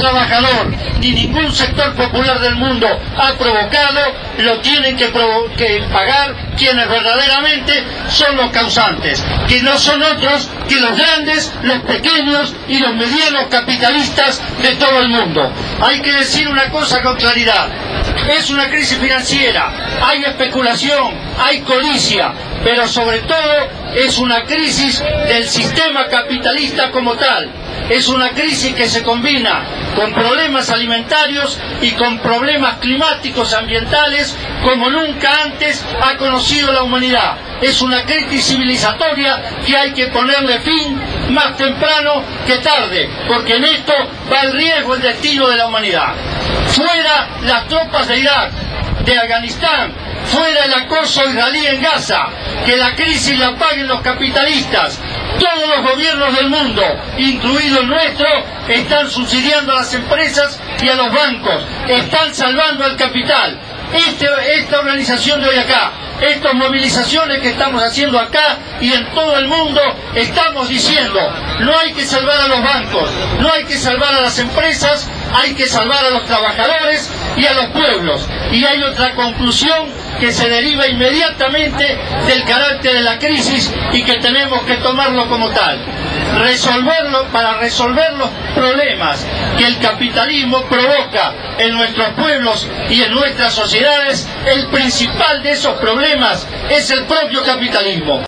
trabajador ni ningún sector popular del mundo ha provocado, lo tienen que pagar quienes verdaderamente son los causantes, que no son otros que los grandes, los pequeños y los medianos capitalistas de todo el mundo. Hay que decir una cosa con claridad: es una crisis financiera, hay especulación, hay codicia, pero sobre todo es una crisis del sistema capitalista como tal. Es una crisis que se combina con problemas alimentarios y con problemas climáticos ambientales como nunca antes ha conocido la humanidad. Es una crisis civilizatoria que hay que ponerle fin más temprano que tarde, porque en esto va el riesgo, el destino de la humanidad. Fuera las tropas de Irak, de Afganistán, fuera el acoso israelí en Gaza, que la crisis la paguen los capitalistas. Todos los gobiernos del mundo, incluido el nuestro, están subsidiando a las empresas y a los bancos, están salvando al capital. Esta organización de hoy acá, estas movilizaciones que estamos haciendo acá y en todo el mundo, estamos diciendo: no hay que salvar a los bancos, no hay que salvar a las empresas, hay que salvar a los trabajadores y a los pueblos. Y hay otra conclusión que se deriva inmediatamente del carácter de la crisis y que tenemos que tomarlo como tal. Para resolver los problemas que el capitalismo provoca en nuestros pueblos y en nuestras sociedades, el principal de esos problemas es el propio capitalismo.